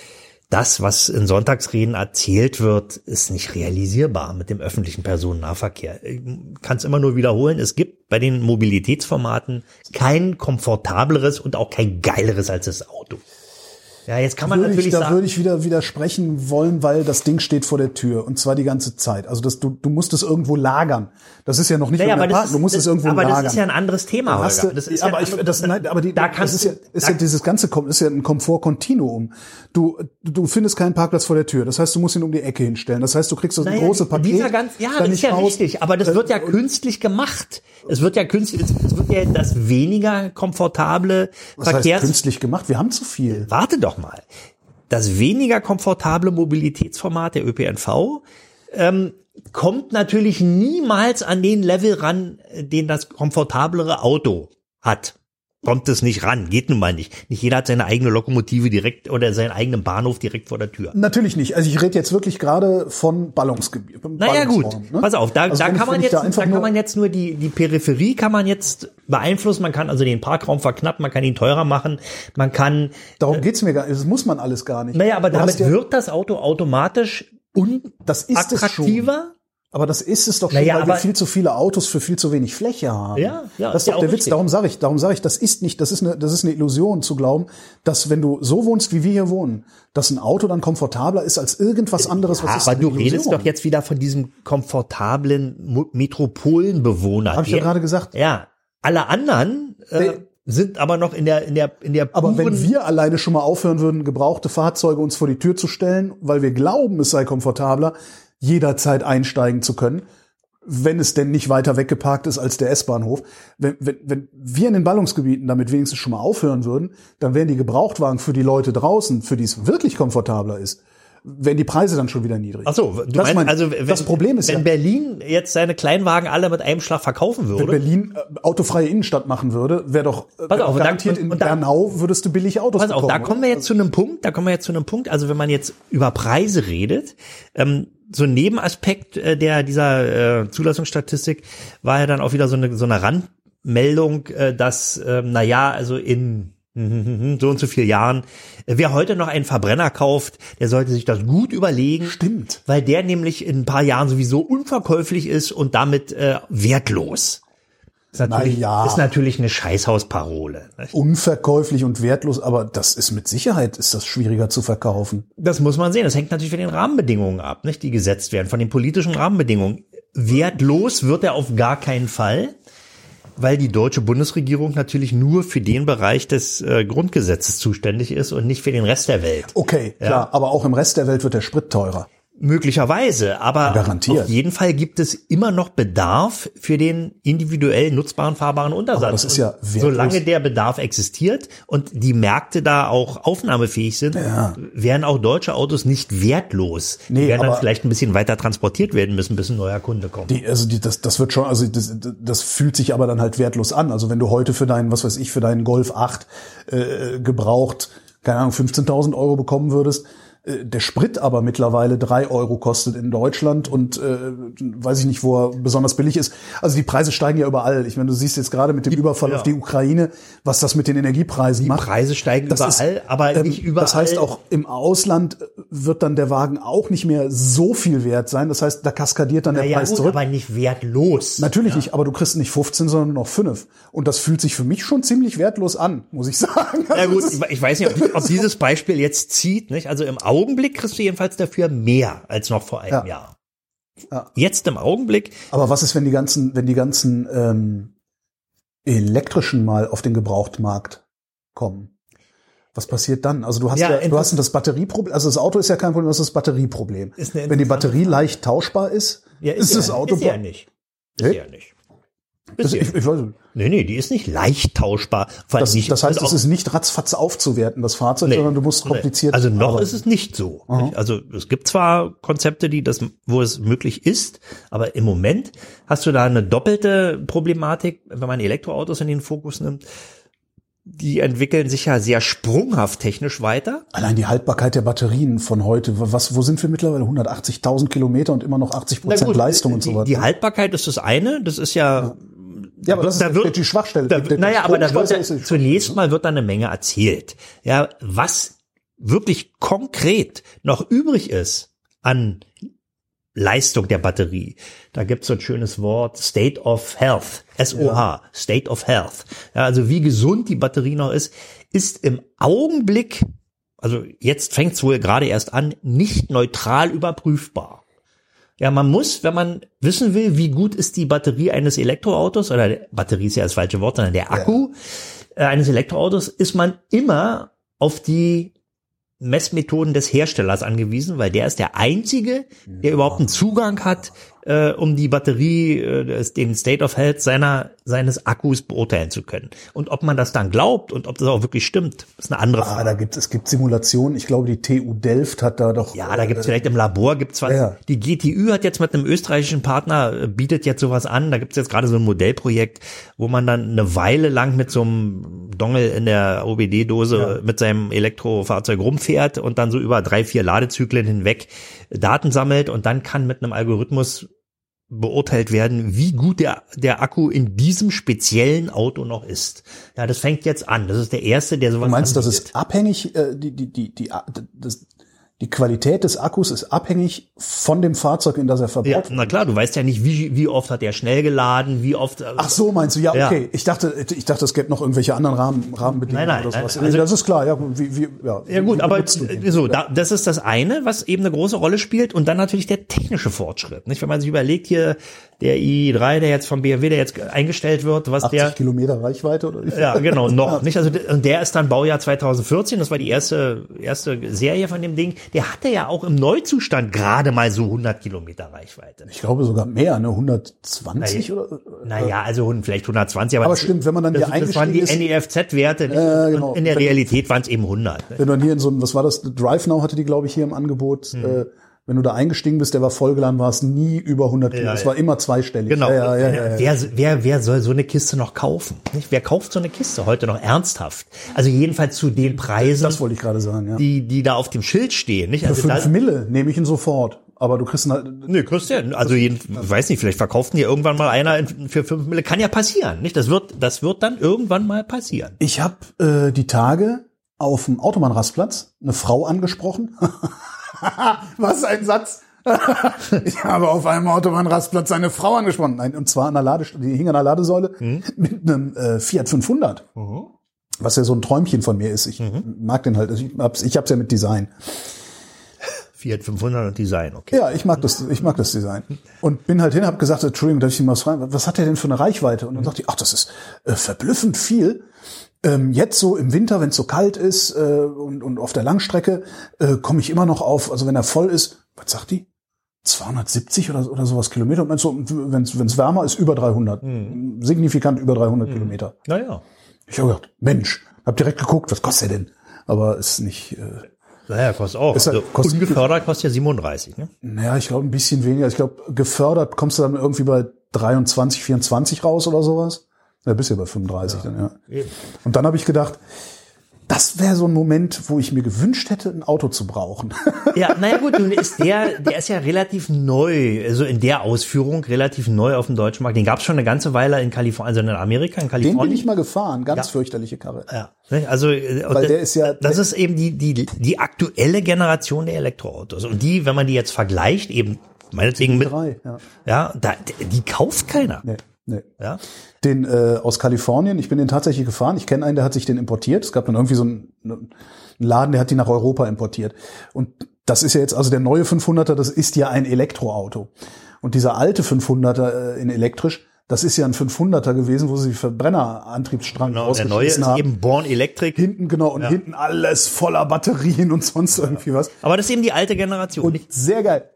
das, was in Sonntagsreden erzählt wird, ist nicht realisierbar mit dem öffentlichen Personennahverkehr. Ich kann es immer nur wiederholen, es gibt bei den Mobilitätsformaten kein komfortableres und auch kein geileres als das Auto. Ja, jetzt kann man würde natürlich ich, da sagen, würde ich wieder widersprechen wollen, weil das Ding steht vor der Tür und zwar die ganze Zeit. Also das, du, du musst es irgendwo lagern. Das ist ja noch nicht naja, aber Park, du musst das, es irgendwo aber lagern. Aber das ist ja ein anderes Thema, Holger. Du, das ist aber ja ich, das, nein, aber die, da das ist ja, ist ja dieses ganze ist ja ein Komfortkontinuum. Du du findest keinen Parkplatz vor der Tür. Das heißt, du musst ihn um die Ecke hinstellen. Das heißt, du kriegst so ein naja, große Paket. Dieser ganz, ja, das ist ja raus. Richtig. Aber das wird ja äh, künstlich gemacht. Es wird ja künstlich, es wird ja das weniger komfortable was Verkehrs. Heißt künstlich gemacht? Wir haben zu viel. Warte doch mal. Das weniger komfortable Mobilitätsformat der Ö P N V ähm, kommt natürlich niemals an den Level ran, den das komfortablere Auto hat. Kommt es nicht ran, geht nun mal nicht. Nicht jeder hat seine eigene Lokomotive direkt oder seinen eigenen Bahnhof direkt vor der Tür. Natürlich nicht. Also ich rede jetzt wirklich gerade von Ballungsgebiet. Naja gut, ne? Pass auf, da, also da kann man jetzt, da, da kann man jetzt nur die die Peripherie kann man jetzt beeinflussen. Man kann also den Parkraum verknappen, man kann ihn teurer machen, man kann. Darum geht's mir gar nicht. Das muss man alles gar nicht. Naja, aber du damit ja, wird das Auto automatisch unattraktiver. Aber das ist es doch schon, naja, weil wir viel zu viele Autos für viel zu wenig Fläche haben. Ja, ja, das ist doch der Witz. Darum sage ich, darum sage ich, das ist nicht, das ist eine, das ist eine Illusion zu glauben, dass wenn du so wohnst, wie wir hier wohnen, dass ein Auto dann komfortabler ist als irgendwas anderes. Ja, was ist aber du redest doch jetzt wieder von diesem komfortablen Metropolenbewohner. Habe ich ja gerade gesagt. Ja. alle anderen äh, sind aber noch in der in der in der Aber wenn wir alleine schon mal aufhören würden, gebrauchte Fahrzeuge uns vor die Tür zu stellen, weil wir glauben, es sei komfortabler, jederzeit einsteigen zu können, wenn es denn nicht weiter weggeparkt ist als der S-Bahnhof. Wenn, wenn, wenn wir in den Ballungsgebieten damit wenigstens schon mal aufhören würden, dann wären die Gebrauchtwagen für die Leute draußen, für die es wirklich komfortabler ist, werden die Preise dann schon wieder niedrig. Ach so, du das meinst, mein, also wenn, das Problem ist wenn ja, Berlin jetzt seine Kleinwagen alle mit einem Schlag verkaufen würde. wenn Berlin äh, autofreie Innenstadt machen würde, wäre doch äh, Pass auf, garantiert und, in und da, Bernau würdest du billig Autos pass auf, bekommen. da kommen wir jetzt zu einem Punkt, da kommen wir jetzt zu einem Punkt, also wenn man jetzt über Preise redet, ähm, so ein Nebenaspekt äh, der dieser äh, Zulassungsstatistik war ja dann auch wieder so eine so eine Randmeldung, äh, dass äh, na ja, also in so und so vielen Jahren, wer heute noch einen Verbrenner kauft, der sollte sich das gut überlegen. Stimmt. Weil der nämlich in ein paar Jahren sowieso unverkäuflich ist und damit äh, wertlos. Ist natürlich, Na ja. ist natürlich eine Scheißhausparole. Nicht? Unverkäuflich und wertlos, aber das ist mit Sicherheit, ist das schwieriger zu verkaufen. Das muss man sehen. Das hängt natürlich von den Rahmenbedingungen ab, nicht, die gesetzt werden, von den politischen Rahmenbedingungen. Wertlos wird er auf gar keinen Fall, weil die deutsche Bundesregierung natürlich nur für den Bereich des äh, Grundgesetzes zuständig ist und nicht für den Rest der Welt. Okay, klar, Ja. aber auch im Rest der Welt wird der Sprit teurer. Möglicherweise, aber Garantiert. auf jeden Fall gibt es immer noch Bedarf für den individuell nutzbaren, fahrbaren Untersatz. Aber das ist ja wertlos. Solange der Bedarf existiert und die Märkte da auch aufnahmefähig sind, Ja. wären auch deutsche Autos nicht wertlos. Nee, die werden dann aber- vielleicht ein bisschen weiter transportiert werden müssen, bis ein neuer Kunde kommt. Die, also die, das, das wird schon, also das, das fühlt sich aber dann halt wertlos an. Also wenn du heute für deinen, was weiß ich, für deinen Golf acht äh, gebraucht, keine Ahnung, fünfzehntausend Euro bekommen würdest, äh, der Sprit aber mittlerweile drei Euro kostet in Deutschland und äh, weiß ich nicht, wo er besonders billig ist. Also die Preise steigen ja überall. Ich meine, du siehst jetzt gerade mit dem Überfall ja. auf die Ukraine, was das mit den Energiepreisen Die macht. Preise steigen Das überall, ist, aber ähm, nicht überall. Das heißt, auch im Ausland wird dann der Wagen auch nicht mehr so viel wert sein. Das heißt, da kaskadiert dann der naja, Preis gut, zurück. aber nicht wertlos. Natürlich nicht, aber du kriegst nicht fünfzehn, sondern nur noch fünf. Und das fühlt sich für mich schon ziemlich wertlos an, muss ich sagen. Ja Also gut, das ist- ich, ich weiß nicht, ob, ob dieses Beispiel jetzt zieht, nicht? Also im Augenblick kriegst du jedenfalls dafür mehr als noch vor einem Ja. Jahr. Ja. Jetzt im Augenblick, Aber was ist, wenn die ganzen, wenn die ganzen ähm, elektrischen mal auf den Gebrauchtmarkt kommen? Was passiert dann? Also du hast Ja, ja, du hast das Batterieproblem. Also das Auto ist ja kein Problem, das ist das Batterieproblem. Ist eine Wenn die interessante Batterie leicht tauschbar ist, ja, ist ja, das Auto. ist ja nicht. Ist Hä? ja nicht. Das, Ist ja ich, ich weiß, nicht. Nee, nee, die ist nicht leicht tauschbar. Vor allem das, nicht, das heißt, auch- es ist nicht ratzfatz aufzuwerten, das Fahrzeug, Nee. sondern du musst kompliziert. Also noch arbeiten. ist es nicht so. Nicht? Also es gibt zwar Konzepte, die das, wo es möglich ist, aber im Moment hast du da eine doppelte Problematik, wenn man Elektroautos in den Fokus nimmt. Die entwickeln sich ja sehr sprunghaft technisch weiter. Allein die Haltbarkeit der Batterien von heute, was, wo sind wir mittlerweile? hundertachtzigtausend Kilometer und immer noch achtzig Na Prozent gut, Leistung und die, so weiter. Die Haltbarkeit ist das eine, das ist ja, Ja, aber das ist da wird, die Schwachstelle. Da, Der- der naja, aber da wird Stromspeicher ja, ist die zunächst mal wird da eine Menge erzählt. Ja, was wirklich konkret noch übrig ist an Leistung der Batterie. Da gibt's so ein schönes Wort, State of Health, S O H, State of Health. Ja, also wie gesund die Batterie noch ist, ist im Augenblick, also jetzt fängt's wohl gerade erst an, nicht neutral überprüfbar. Ja, man muss, wenn man wissen will, wie gut ist die Batterie eines Elektroautos, oder Batterie ist ja das falsche Wort, sondern der Akku äh, eines Elektroautos, ist man immer auf die Messmethoden des Herstellers angewiesen, weil der ist der einzige, der überhaupt einen Zugang hat, äh, um die Batterie, äh, den State of Health seiner seines Akkus beurteilen zu können. Und ob man das dann glaubt und ob das auch wirklich stimmt, ist eine andere Ah, Frage. da gibt es gibt Simulationen. Ich glaube, die T U Delft hat da doch. Ja, da gibt's vielleicht im Labor gibt's was. Ja. Die G T Ü hat jetzt mit einem österreichischen Partner, äh, bietet jetzt sowas an. Da gibt's jetzt gerade so ein Modellprojekt, wo man dann eine Weile lang mit so einem Dongle in der O B D-Dose Ja. mit seinem Elektrofahrzeug rumfährt und dann so über drei, vier Ladezyklen hinweg Daten sammelt und dann kann mit einem Algorithmus beurteilt werden, wie gut der, der Akku in diesem speziellen Auto noch ist. Ja, das fängt jetzt an. Das ist der erste, der sowas Du meinst, das anbietet. ist abhängig, äh, die, die, die, die, das, die Qualität des Akkus ist abhängig von dem Fahrzeug, in das er verbaut wird. Ja, na klar, du weißt ja nicht, wie, wie oft hat der schnell geladen, wie oft. Ach so, meinst du? Ja, okay. Ja. Ich dachte, ich dachte, es gäbe noch irgendwelche anderen Rahmen, Rahmenbedingungen nein, nein, oder sowas. nein, also, das ist klar, ja, wie, wie, ja. Ja gut, wie aber so, ja. da, das ist das eine, was eben eine große Rolle spielt, und dann natürlich der technische Fortschritt. Nicht, wenn man sich überlegt, hier der i drei, der jetzt vom B M W, der jetzt eingestellt wird, was achtzig der Kilometer Reichweite oder? Ja, genau, noch nicht. Also und der ist dann Baujahr zweitausendvierzehn. Das war die erste erste Serie von dem Ding. Der hatte ja auch im Neuzustand gerade mal so hundert Kilometer Reichweite. Ich glaube sogar mehr, ne, hundertzwanzig naja, oder? Naja, also vielleicht hundertzwanzig. Aber, aber stimmt, wenn man dann hier eingestiegen ist. Das waren die N E F Z-Werte. Äh, genau. In der Realität waren es eben hundert. Ne? Wenn du dann hier in so einem, was war das? DriveNow hatte die, glaube ich, hier im Angebot. Hm. Äh, wenn du da eingestiegen bist, der war vollgeladen, war es nie über hundert Kilo. Es ja, war immer zweistellig. Genau. Ja, ja, ja, ja, wer, wer, wer soll so eine Kiste noch kaufen? Nicht? Wer kauft so eine Kiste heute noch ernsthaft? Also jedenfalls zu den Preisen, das wollte ich gerade sagen, ja. die, die da auf dem Schild stehen. Nicht? Also für fünf Mille nehme ich ihn sofort. Aber du kriegst ihn halt. Nö, kriegst ja. Also jeden, weiß nicht, vielleicht verkauft ihn dir irgendwann mal einer für fünf Mille. Kann ja passieren, nicht? Das wird, das wird dann irgendwann mal passieren. Ich habe äh, die Tage auf dem Autobahnrastplatz eine Frau angesprochen. Was ein Satz! Ich habe auf einem Autobahnrastplatz eine Frau angesprochen. Nein, und zwar an der Ladestelle, die hing an der Ladesäule mhm. mit einem äh, Fiat fünfhundert. Mhm. Was ja so ein Träumchen von mir ist. Ich mhm. mag den halt. Ich hab's, ich hab's ja mit Design. Fiat fünfhundert und Design, okay. Ja, ich mag das, ich mag das Design. Und bin halt hin, habe gesagt, Entschuldigung, darf ich Sie mal fragen, was hat der denn für eine Reichweite? Und dann sagt die, ach, das ist äh, verblüffend viel. Ähm, jetzt so im Winter, wenn es so kalt ist äh, und, und auf der Langstrecke, äh, komme ich immer noch auf, also wenn er voll ist, was sagt die? zweihundertsiebzig oder, oder sowas Kilometer. Und so, wenn es wärmer ist, über dreihundert. Hm. Signifikant über dreihundert hm. Kilometer. Naja. Ich habe gedacht, Mensch, hab direkt geguckt, was kostet der denn? Aber ist nicht... Äh, Naja, kostet auch. Ist halt, also, kostet ungefördert kostet ja siebenunddreißig, ne? Naja, ich glaube ein bisschen weniger. Ich glaube, gefördert kommst du dann irgendwie bei dreiundzwanzig, vierundzwanzig raus oder sowas. Ja, bist ja bei fünfunddreißig ja. dann, ja. Eben. Und dann habe ich gedacht, das wäre so ein Moment, wo ich mir gewünscht hätte, ein Auto zu brauchen. Ja, naja gut, nun ist der, der ist ja relativ neu, also in der Ausführung relativ neu auf dem deutschen Markt. Den gab es schon eine ganze Weile in Kalifornien, also in Amerika, in Kalifornien. Den bin ich mal gefahren, ganz ja. fürchterliche Karre. Ja, also weil der ist ja, das ist eben die die die aktuelle Generation der Elektroautos und die, wenn man die jetzt vergleicht, eben meinetwegen mit, drei, ja, ja, da, die kauft keiner. Nee. Nee. Ja? Den äh, aus Kalifornien, ich bin den tatsächlich gefahren. Ich kenne einen, der hat sich den importiert. Es gab dann irgendwie so einen, einen Laden, der hat die nach Europa importiert. Und das ist ja jetzt, also der neue fünfhunderter, das ist ja ein Elektroauto. Und dieser alte fünfhunderter äh, in elektrisch, das ist ja ein fünfhunderter gewesen, wo sie Verbrennerantriebsstrang genau, rausgeschmissen haben. Der neue ist eben Born Electric. Hinten, genau, und ja. hinten alles voller Batterien und sonst irgendwie was. Aber das ist eben die alte Generation. Und sehr geil.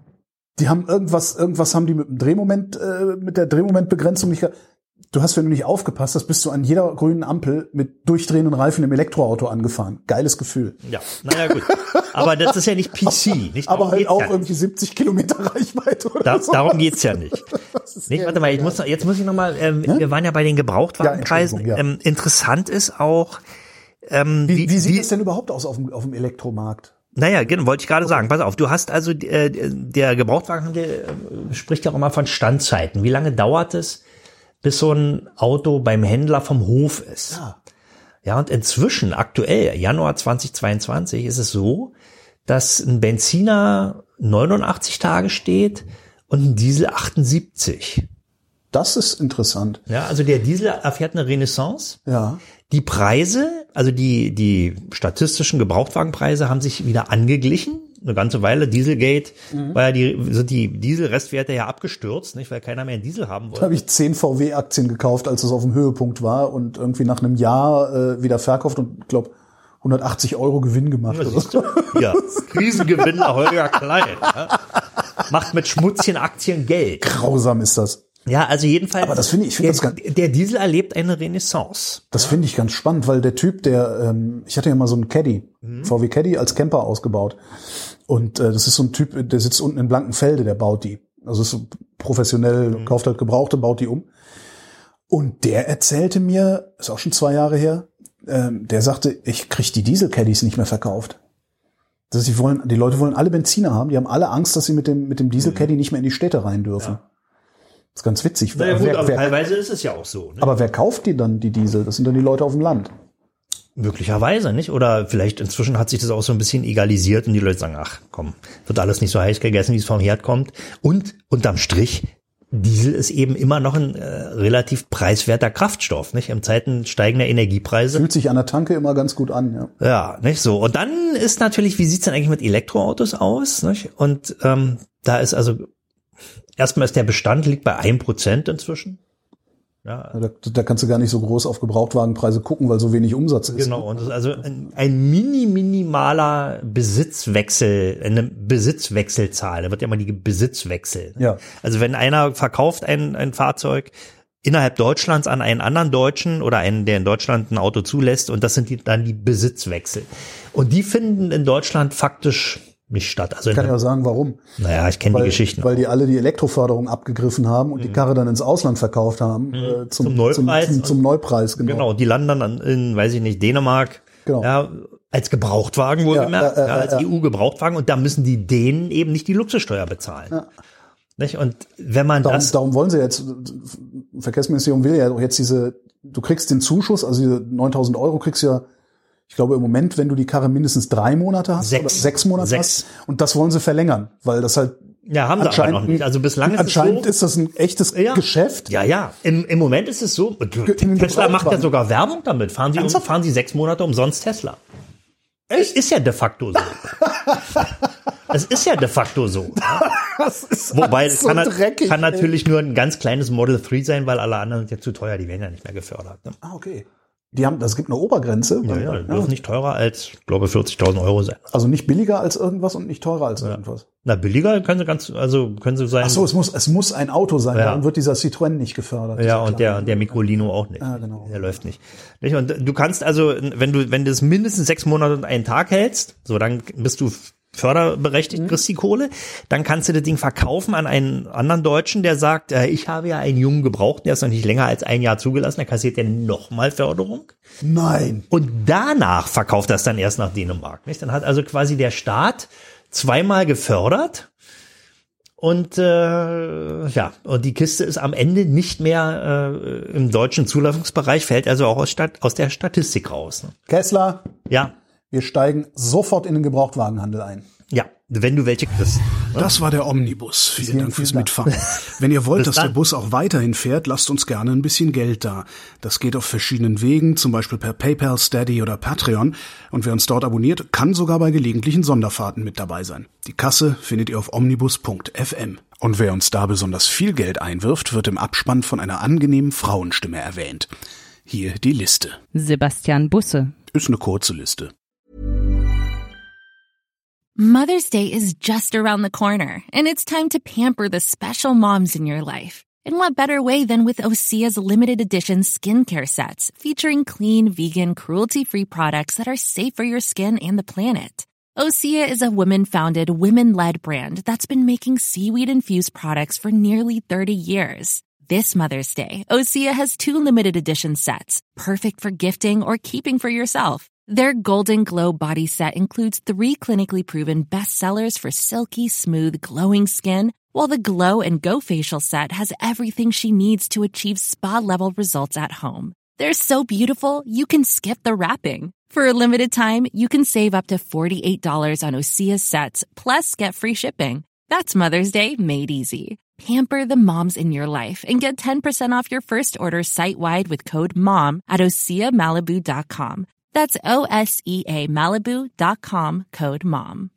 Die haben irgendwas, irgendwas haben die mit dem Drehmoment, äh, mit der Drehmomentbegrenzung nicht. Du hast, wenn du nicht aufgepasst hast, bist du an jeder grünen Ampel mit durchdrehenden Reifen im Elektroauto angefahren. Geiles Gefühl. Ja, naja gut. Aber das ist ja nicht P C. Nicht? Aber halt auch ja irgendwie siebzig Kilometer Reichweite oder da, so. Darum geht's ja nicht. nicht warte mal, ich muss, jetzt muss ich noch mal. Ähm, ja? Wir waren ja bei den Gebrauchtwagenpreisen. Ja, ähm, interessant ist auch. Ähm, wie, wie, wie sieht wie, es denn überhaupt aus auf dem, auf dem Elektromarkt? Naja, genau, wollte ich gerade okay. sagen. Pass auf, du hast also, äh, der Gebrauchtwagenhandel äh, spricht ja auch immer von Standzeiten. Wie lange dauert es, bis so ein Auto beim Händler vom Hof ist? Ja. Ja, und inzwischen, aktuell, Januar zweitausendzweiundzwanzig, ist es so, dass ein Benziner neunundachtzig Tage steht und ein Diesel achtundsiebzig. Das ist interessant. Ja, also der Diesel erfährt eine Renaissance. Ja. Die Preise, also die die statistischen Gebrauchtwagenpreise haben sich wieder angeglichen. Eine ganze Weile. Dieselgate, mhm. war ja die, sind die Dieselrestwerte ja abgestürzt, nicht, weil keiner mehr einen Diesel haben wollte. Da habe ich zehn V W-Aktien gekauft, als es auf dem Höhepunkt war und irgendwie nach einem Jahr äh, wieder verkauft und ich glaube hundertachtzig Euro Gewinn gemacht. Ja, siehst du? Ja, Krisengewinner Holger Klein. Ja. Macht mit schmutzigen Aktien Geld. Grausam ist das. Ja, also jedenfalls, aber das finde ich, ich find der, das ganz, der Diesel erlebt eine Renaissance. Das finde ich ganz spannend, weil der Typ, der, ähm, ich hatte ja mal so einen Caddy, mhm. V W Caddy als Camper ausgebaut. Und äh, das ist so ein Typ, der sitzt unten in Blankenfelde, der baut die. Also ist so professionell, mhm. kauft halt Gebrauchte, baut die um. Und der erzählte mir, ist auch schon zwei Jahre her, ähm, der sagte, ich krieg die Diesel-Caddies nicht mehr verkauft. Das heißt, die wollen, die Leute wollen alle Benziner haben, die haben alle Angst, dass sie mit dem mit dem Diesel-Caddy mhm. nicht mehr in die Städte rein dürfen. Ja. Das ist ganz witzig. Na ja, gut, wer, aber wer, teilweise ist es ja auch so. Ne? Aber wer kauft die dann, die Diesel? Das sind dann die Leute auf dem Land. Möglicherweise, nicht? Oder vielleicht inzwischen hat sich das auch so ein bisschen egalisiert und die Leute sagen, ach komm, wird alles nicht so heiß gegessen, wie es vom Herd kommt. Und unterm Strich, Diesel ist eben immer noch ein äh, relativ preiswerter Kraftstoff, nicht? In Zeiten steigender Energiepreise. Fühlt sich an der Tanke immer ganz gut an, ja. Ja, nicht so. Und dann ist natürlich, wie sieht's denn eigentlich mit Elektroautos aus, nicht? Und ähm, da ist also, erstmal ist der Bestand liegt bei ein Prozent inzwischen. Ja. Da, da kannst du gar nicht so groß auf Gebrauchtwagenpreise gucken, weil so wenig Umsatz ist. Genau, und das ist also ein, ein mini, minimaler Besitzwechsel, eine Besitzwechselzahl, da wird ja immer die Besitzwechsel. Ja. Also wenn einer verkauft ein, ein Fahrzeug innerhalb Deutschlands an einen anderen Deutschen oder einen, der in Deutschland ein Auto zulässt, und das sind die, dann die Besitzwechsel. Und die finden in Deutschland faktisch nicht statt. Also ich kann in, ja sagen, warum. Naja, ich kenne die Geschichten. Weil die alle die Elektroförderung abgegriffen haben und mhm. die Karre dann ins Ausland verkauft haben. Mhm. Äh, zum, zum Neupreis. Zum, zum, zum Neupreis, genau. Genau, die landen dann in, weiß ich nicht, Dänemark. Genau. Ja, als Gebrauchtwagen wohlgemerkt, ja, äh, äh, ja, als ja. E U-Gebrauchtwagen. Und da müssen die Dänen eben nicht die Luxussteuer bezahlen. Ja. Nicht? Und wenn man darum, das... Darum wollen sie jetzt, Verkehrsministerium will ja doch jetzt diese, du kriegst den Zuschuss, also diese neuntausend Euro kriegst du ja, ich glaube im Moment, wenn du die Karre mindestens drei Monate hast, sechs, oder sechs Monate sechs. hast, und das wollen sie verlängern, weil das halt ja, haben sie aber noch nicht. Also bislang ist anscheinend es so, ist das ein echtes ja, Geschäft. Ja, ja. Im, im Moment ist es so. Tesla macht ja sogar Werbung damit. Fahren Sie, um, fahren Sie sechs Monate umsonst Tesla. Echt? Ist ja de facto so. Es ist ja de facto so. Das ist Wobei es so kann, dreckig, kann natürlich nur ein ganz kleines Model drei sein, weil alle anderen sind ja zu teuer. Die werden ja nicht mehr gefördert. Ne? Ah, okay. Die haben, das gibt eine Obergrenze. Ja, ja, die dürfen nicht teurer als, ich glaube, vierzigtausend Euro sein. Also nicht billiger als irgendwas und nicht teurer als ja. irgendwas. Na, billiger können sie ganz, also können sie sein. Ach so, es muss, es muss ein Auto sein, ja. Dann wird dieser Citroën nicht gefördert. Ja, und der, der Microlino auch nicht. Ja, genau. Der läuft nicht. Und du kannst also, wenn du, wenn du es mindestens sechs Monate und einen Tag hältst, so, dann bist du förderberechtigt, mhm. kriegst die Kohle, dann kannst du das Ding verkaufen an einen anderen Deutschen, der sagt, äh, ich habe ja einen Jungen gebraucht, der ist noch nicht länger als ein Jahr zugelassen, der kassiert ja nochmal Förderung. Nein. Und danach verkauft das dann erst nach Dänemark, nicht? Dann hat also quasi der Staat zweimal gefördert und äh, ja, und die Kiste ist am Ende nicht mehr äh, im deutschen Zulassungsbereich, fällt also auch aus, Stat- aus der Statistik raus. Ne? Kessler? Ja. Wir steigen sofort in den Gebrauchtwagenhandel ein. Ja, wenn du welche kriegst. Das war der Omnibus. Vielen, vielen Dank fürs Dank. Mitfahren. Wenn ihr wollt, dass der Bus auch weiterhin fährt, lasst uns gerne ein bisschen Geld da. Das geht auf verschiedenen Wegen, zum Beispiel per PayPal, Steady oder Patreon. Und wer uns dort abonniert, kann sogar bei gelegentlichen Sonderfahrten mit dabei sein. Die Kasse findet ihr auf omnibus punkt f m. Und wer uns da besonders viel Geld einwirft, wird im Abspann von einer angenehmen Frauenstimme erwähnt. Hier die Liste. Sebastian Busse. Ist eine kurze Liste. Mother's Day is just around the corner, and it's time to pamper the special moms in your life. And what better way than with Osea's limited edition skincare sets, featuring clean, vegan, cruelty-free products that are safe for your skin and the planet. Osea is a women-founded, women-led brand that's been making seaweed-infused products for nearly thirty years. This Mother's Day, Osea has two limited edition sets, perfect for gifting or keeping for yourself. Their Golden Glow body set includes three clinically proven bestsellers for silky, smooth, glowing skin, while the Glow and Go facial set has everything she needs to achieve spa-level results at home. They're so beautiful, you can skip the wrapping. For a limited time, you can save up to forty-eight dollars on Osea's sets, plus get free shipping. That's Mother's Day made easy. Pamper the moms in your life and get ten percent off your first order site-wide with code MOM at osea malibu dot com. That's O S E A Malibu dot com, code MOM.